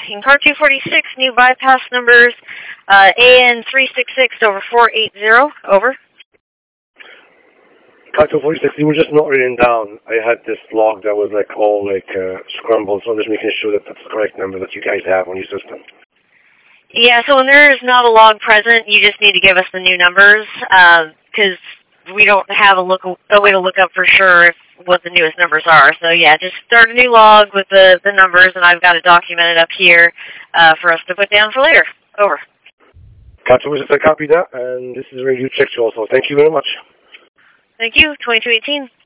In car 246, new bypass numbers AN366 over 480. Over. Car 246, you were just not written down. I had this log that was like all scrambled, so I'm just making sure that that's the correct number that you guys have on your system. Yeah, so when there is not a log present, you just need to give us the new numbers, because we don't have a way to look up for sure what the newest numbers are. So yeah, just start a new log with the numbers, and I've got it documented up here for us to put down for later. Over. Car 246, I copy that, and this is Radio Check also. Thank you very much. Thank you, 2218.